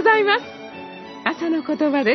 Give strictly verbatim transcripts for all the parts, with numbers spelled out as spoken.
ございます。朝の言葉です。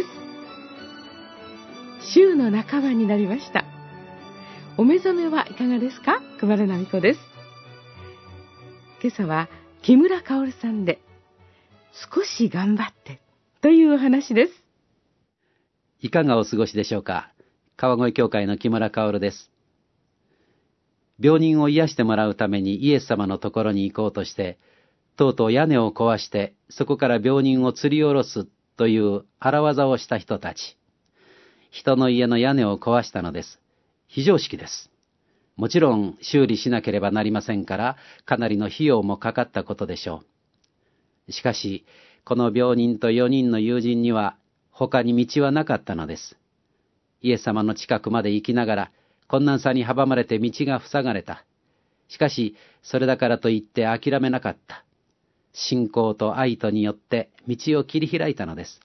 週の半ばになりました。お目覚めはいかがですか？熊田奈美子です。今朝は木村かおるさんで少し頑張ってというお話です。 いかがお過ごしでしょうか。川越教会の木村かおるです。病人を癒してもらうためにイエス様のところに行こうとして、とうとう屋根を壊してそこから病人を吊り下ろすという荒技をした人たち。人の家の屋根を壊したのです。非常識です。もちろん修理しなければなりませんから、かなりの費用もかかったことでしょう。しかし、この病人とよにんの友人には他に道はなかったのです。イエス様の近くまで行きながら、困難さに阻まれて道が塞がれた。しかし、それだからといって諦めなかった。信仰と愛とによって道を切り開いたのです。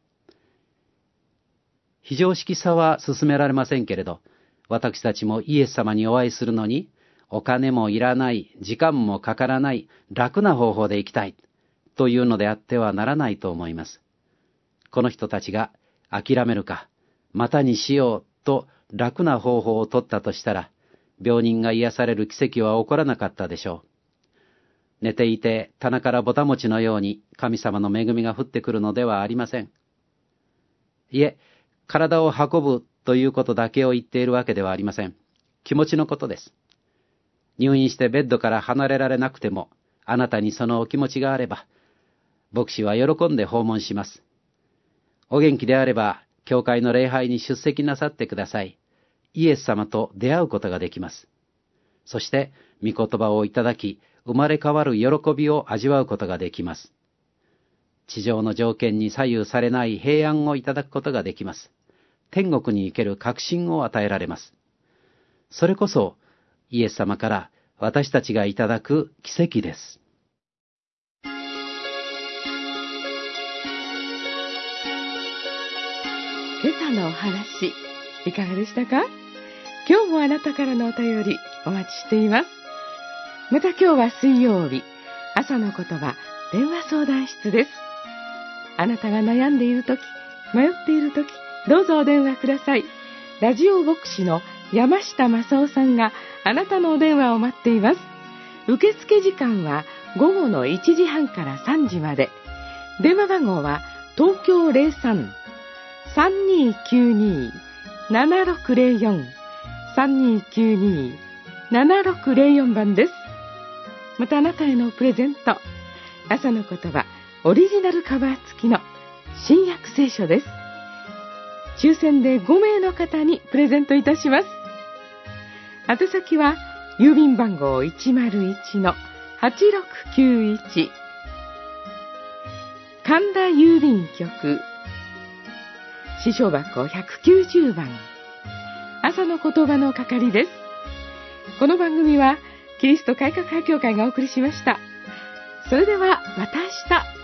非常識さは進められませんけれど、私たちもイエス様にお会いするのに、お金もいらない、時間もかからない、楽な方法で行きたい、というのであってはならないと思います。この人たちが諦めるか、またにしようと楽な方法を取ったとしたら、病人が癒される奇跡は起こらなかったでしょう。寝ていて棚からぼたもちのように神様の恵みが降ってくるのではありません。いえ、体を運ぶということだけを言っているわけではありません。気持ちのことです。入院してベッドから離れられなくても、あなたにそのお気持ちがあれば、牧師は喜んで訪問します。お元気であれば、教会の礼拝に出席なさってください。イエス様と出会うことができます。そして、御言葉をいただき、生まれ変わる喜びを味わうことができます。地上の条件に左右されない平安をいただくことができます。天国に行ける確信を与えられます。それこそ、イエス様から私たちがいただく奇跡です。 今朝のお話、いかがでしたか？今日もあなたからのお便りお待ちしています。また今日は水曜日、朝の言葉電話相談室です。あなたが悩んでいるとき、迷っているとき、どうぞお電話ください。ラジオ牧師の山下正夫さんがあなたのお電話を待っています。受付時間は午後のいちじはんからさんじまで。電話番号は東京 ゼロさん さんにーきゅうにー ななろくゼロよん さんにーきゅうにー ななろくゼロよん 番です。またあなたへのプレゼント、朝の言葉オリジナルカバー付きの新約聖書です。抽選でごめいの方にプレゼントいたします。宛先は郵便番号 いちまるいちのはちろくきゅういち 神田郵便局支所箱ひゃくきゅうじゅうばん、朝の言葉の係です。この番組はキリスト改革派教会がお送りしました。それではまた明日。